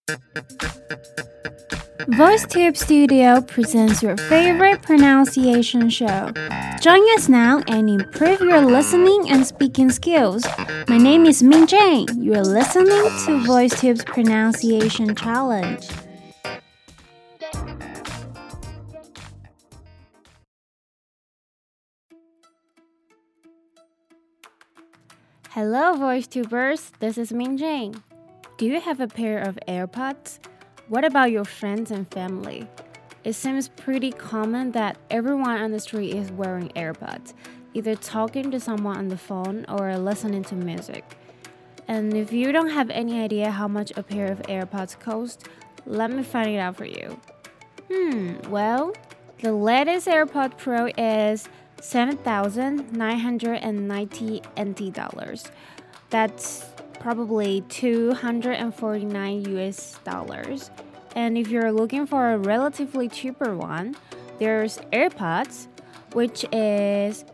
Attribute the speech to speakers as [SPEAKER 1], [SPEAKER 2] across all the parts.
[SPEAKER 1] VoiceTube Studio presents your favorite pronunciation show. Join us now and improve your listening and speaking skills. My name is Min Jane. You're listening to VoiceTube's Pronunciation Challenge. Hello, VoiceTubers. This is Min Jane. Do you have a pair of AirPods? What about your friends and family? It seems pretty common that everyone on the street is wearing AirPods, either talking to someone on the phone or listening to music. And if you don't have any idea how much a pair of AirPods cost, let me find it out for you. Well, the latest AirPod Pro is 7,990 NT dollars. That's probably $249 US. And if you're looking for a relatively cheaper one, there's AirPods, which is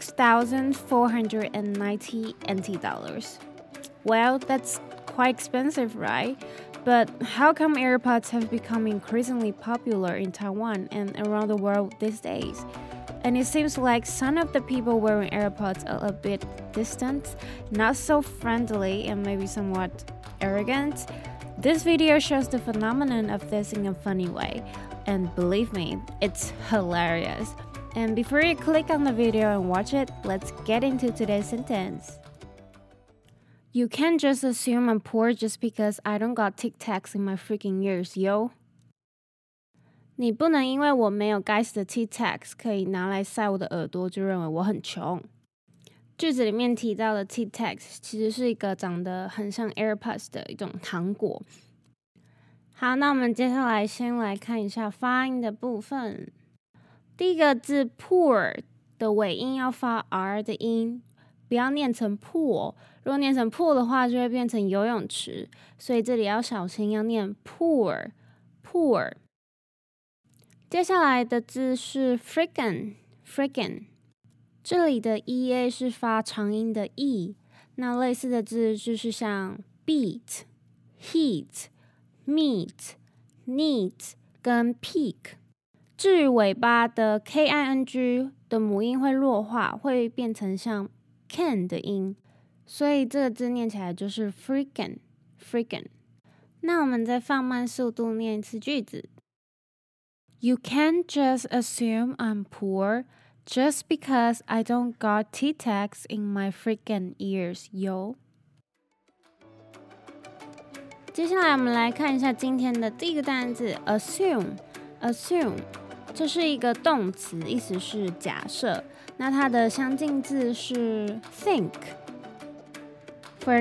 [SPEAKER 1] 6,490 NT dollars. Well, that's quite expensive, right? But how come AirPods have become increasingly popular in Taiwan and around the world these days? And it seems like some of the people wearing AirPods are a bit distant, not so friendly, and maybe somewhat arrogant. This video shows the phenomenon of this in a funny way. And believe me, it's hilarious. And before you click on the video and watch it, let's get into today's sentence. You can't just assume I'm poor just because I don't got Tic Tacs in my freaking ears, yo. 你不能因为我没有该死的 Tic Tacs 可以拿来塞我的耳朵就认为我很穷。句子里面提到的 Tic Tacs 其实是一个长得很像 AirPods 的一种糖果。好，那我们接下来先来看一下发音的部分。第一个字 poor 的尾音要发 R 的音，不要念成 pool。如果念成 pool 的话，就会变成游泳池，所以这里要小心，要念 poor。接下来的字是 friggin， 这里的 EA 是发长音的 E， 那类似的字就是像 beat、heat、meet、neat 跟 peak。至于尾巴的 KING 的母音会弱化，会变成像 can 的音，所以这个字念起来就是 friggin。那我们再放慢速度念一次句子。You can't just assume I'm poor just because I don't got Tic Tacs in my freaking ears, yo. 接下来我们来看一下今天的第一个单字 assume， 这是一个动词，意思是假设。那它的相近字是 think。For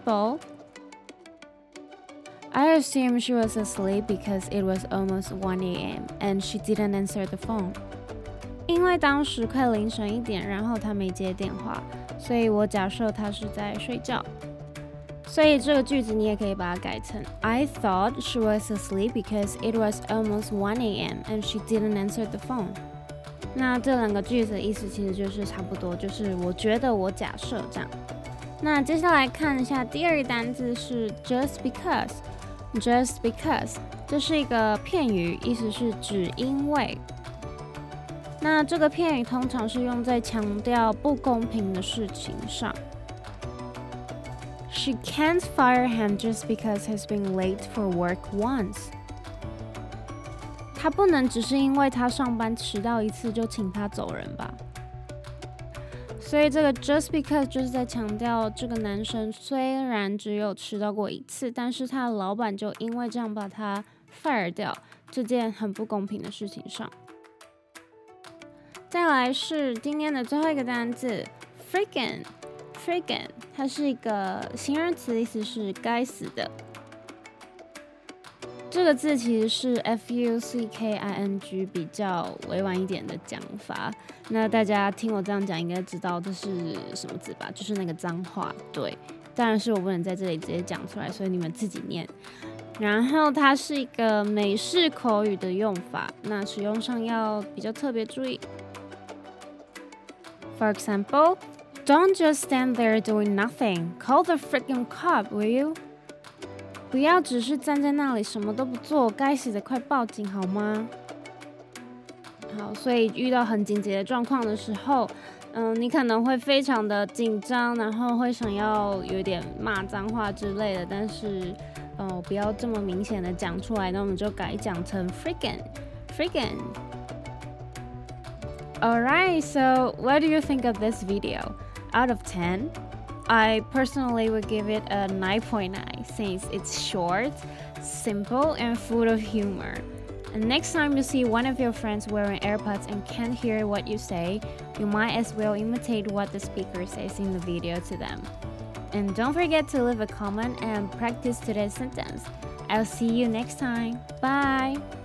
[SPEAKER 1] example,I assumed she was asleep because it was almost 1 a.m. and she didn't answer the phone. 因为当时快凌晨1点，然后她没接电话，所以我假设她是在睡觉。所以这个句子你也可以把它改成 I thought she was asleep because it was almost 1 a.m. and she didn't answer the phone. 那这两个句子的意思其实就是差不多，就是我觉得，我假设这样。那接下来看一下第二个单字是 just because。Just because 这是一个片语，意思是只因为。那这个片语通常是用在强调不公平的事情上。She can't fire him just because he's been late for work once. 他不能只是因为他上班迟到一次就请他走人吧。所以这个 just because 就是在强调这个男生虽然只有迟到过一次，但是他的老板就因为这样把他 fire 掉，这件很不公平的事情上。再来是今天的最后一个单字 friggin， 它是一个形容词，意思是该死的。这个字其实是 FUCKING 比较委婉一点的讲法，那大家听我这样讲应该知道这是什么字吧，就是那个脏话。对，当然是我不能在这里直接讲出来，所以你们自己念。然后它是一个美式口语的用法，那使用上要比较特别注意。For example, don't just stand there doing nothing. Call the freaking cop, will you? 不要只是站在那里什么都不做，该死的快报警好吗？好，所以遇到很紧急的状况的时候，你可能会非常的紧张，然后会想要有点骂脏话之类的，但是，不要这么明显的讲出来，那我们就改讲成 freaking. Alright, so what do you think of this video? Out of 10? I personally would give it a 9.9 since it's short, simple, and full of humor. And next time you see one of your friends wearing AirPods and can't hear what you say, you might as well imitate what the speaker says in the video to them. And don't forget to leave a comment and practice today's sentence. I'll see you next time. Bye!